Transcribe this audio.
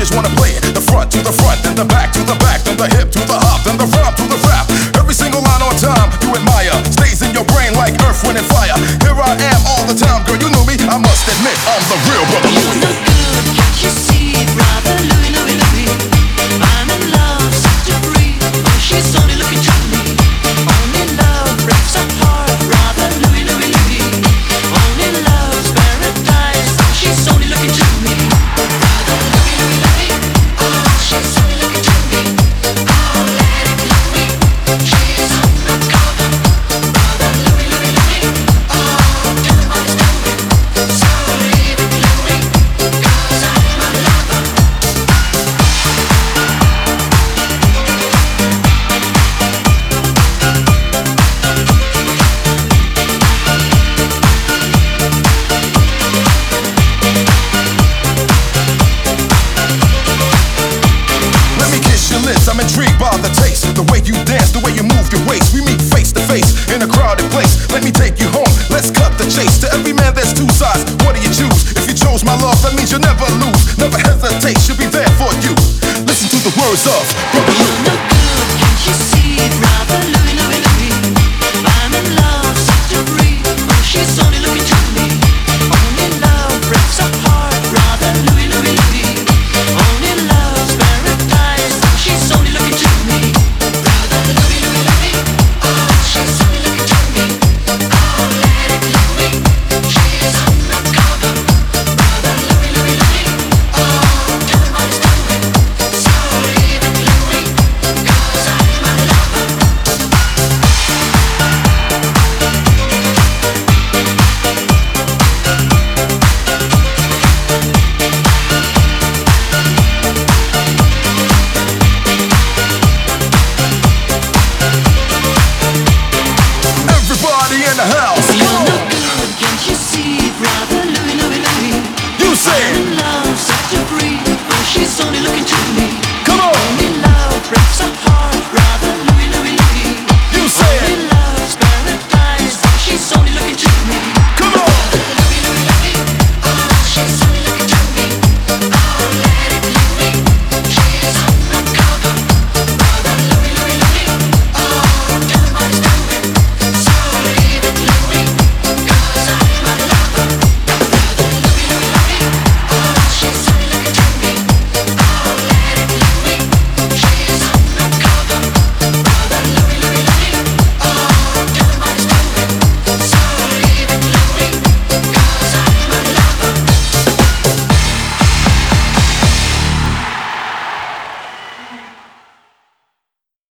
haters wanna play it. The front to the front, then the back to the back, then the hip to the hop, then the rap to the rap. Every single line on time you admire stays in your brain like earth, wind, and fire. Here I am all the time, girl, you knew me. I must admit, I'm the real brother Louie. You look good, can't you see, brother Louie, Louie, Louie? I'm in love, set to free. Oh, she's only looking to me. Only love breaks our heart, brother Louie, Louie, Louie. Only love's paradise. Oh, she's only looking to me. Brother Louie, Louie, Louie. Oh, she's only looking to me. Oh, lady Louie, she's undercover. Brother Louie, Louie, Louie. Oh, tell him what he's doing. So leave it, Louie, 'cause I'm a lover. Let me kiss your lips, I'm intrigued by the taste. The way you dance, the way you move your waist. We meet face to face in a crowded place. Let me take you home, let's cut the chase. To every man there's two sides, what do you choose? If you chose my love, that means you'll never lose. Never hesitate, she'll be there for you. Listen to the words of Brother You Louie. look good, can't you see, brother Louie, Louie, Louie? I'm in love, set to free. Oh, she's